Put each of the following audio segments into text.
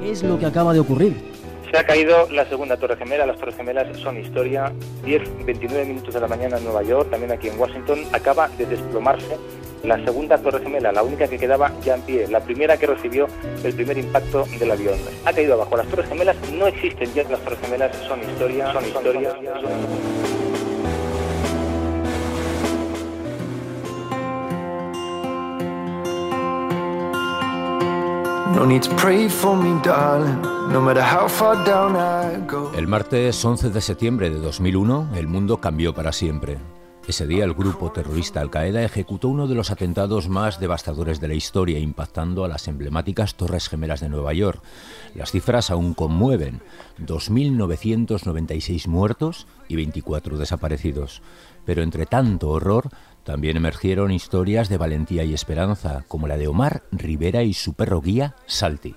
¿Qué es lo que acaba de ocurrir? Se ha caído la segunda Torre Gemela. Las Torres Gemelas son historia. 10:29 minutos de la mañana en Nueva York, también aquí en Washington, acaba de desplomarse la segunda Torre Gemela, la única que quedaba ya en pie, la primera que recibió el primer impacto del avión. Ha caído abajo. Las Torres Gemelas no existen ya, las Torres Gemelas son historia. No need to pray for me, darling, no matter how far down I go. El martes 11 de septiembre de 2001, el mundo cambió para siempre. Ese día el grupo terrorista Al-Qaeda ejecutó uno de los atentados más devastadores de la historia, impactando a las emblemáticas Torres Gemelas de Nueva York. Las cifras aún conmueven: 2.996 muertos y 24 desaparecidos. Pero entre tanto horror, también emergieron historias de valentía y esperanza, como la de Omar Rivera y su perro guía, Salty.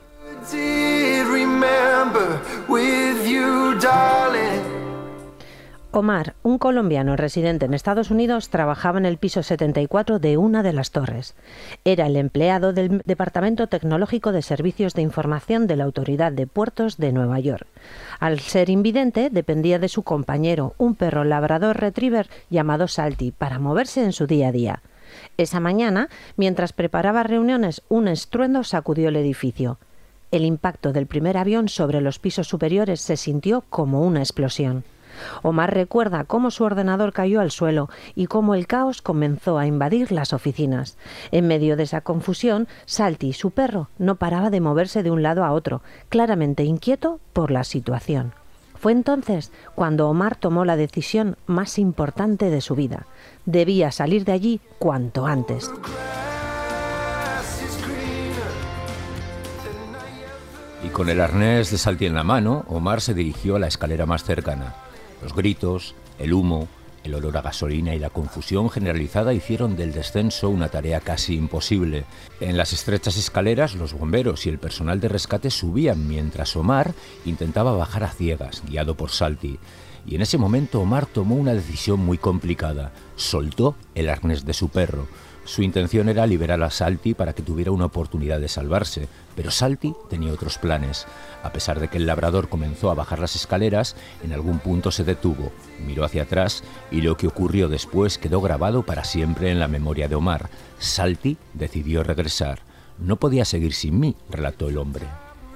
Omar, un colombiano residente en Estados Unidos, trabajaba en el piso 74 de una de las torres. Era el empleado del Departamento Tecnológico de Servicios de Información de la Autoridad de Puertos de Nueva York. Al ser invidente, dependía de su compañero, un perro labrador retriever llamado Salty, para moverse en su día a día. Esa mañana, mientras preparaba reuniones, un estruendo sacudió el edificio. El impacto del primer avión sobre los pisos superiores se sintió como una explosión. Omar recuerda cómo su ordenador cayó al suelo y cómo el caos comenzó a invadir las oficinas. En medio de esa confusión, Salty, su perro, no paraba de moverse de un lado a otro, claramente inquieto por la situación. Fue entonces cuando Omar tomó la decisión más importante de su vida. Debía salir de allí cuanto antes. Y con el arnés de Salty en la mano, Omar se dirigió a la escalera más cercana. Los gritos, el humo, el olor a gasolina y la confusión generalizada hicieron del descenso una tarea casi imposible. En las estrechas escaleras, los bomberos y el personal de rescate subían mientras Omar intentaba bajar a ciegas, guiado por Salty. Y en ese momento Omar tomó una decisión muy complicada. Soltó el arnés de su perro. Su intención era liberar a Salty para que tuviera una oportunidad de salvarse, pero Salty tenía otros planes. A pesar de que el labrador comenzó a bajar las escaleras, en algún punto se detuvo, miró hacia atrás y lo que ocurrió después quedó grabado para siempre en la memoria de Omar. Salty decidió regresar. No podía seguir sin mí, relató el hombre.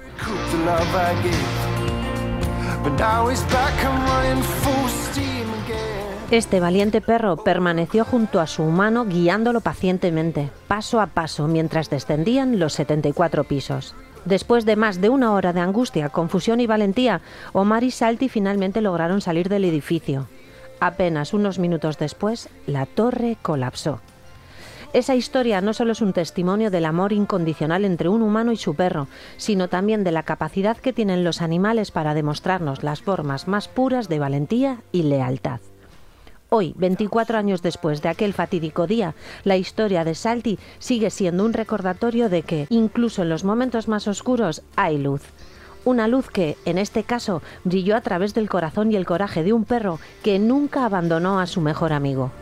Este valiente perro permaneció junto a su humano guiándolo pacientemente, paso a paso, mientras descendían los 74 pisos. Después de más de una hora de angustia, confusión y valentía, Omar y Salty finalmente lograron salir del edificio. Apenas unos minutos después, la torre colapsó. Esa historia no solo es un testimonio del amor incondicional entre un humano y su perro, sino también de la capacidad que tienen los animales para demostrarnos las formas más puras de valentía y lealtad. Hoy, 24 años después de aquel fatídico día, la historia de Salty sigue siendo un recordatorio de que, incluso en los momentos más oscuros, hay luz. Una luz que, en este caso, brilló a través del corazón y el coraje de un perro que nunca abandonó a su mejor amigo.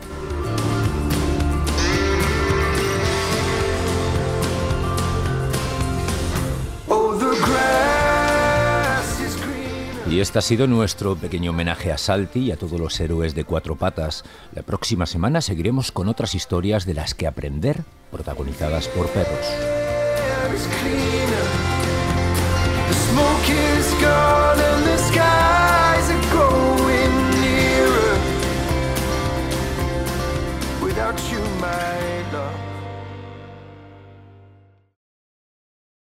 Y este ha sido nuestro pequeño homenaje a Salty y a todos los héroes de cuatro patas. La próxima semana seguiremos con otras historias de las que aprender, protagonizadas por perros. Without you, my love.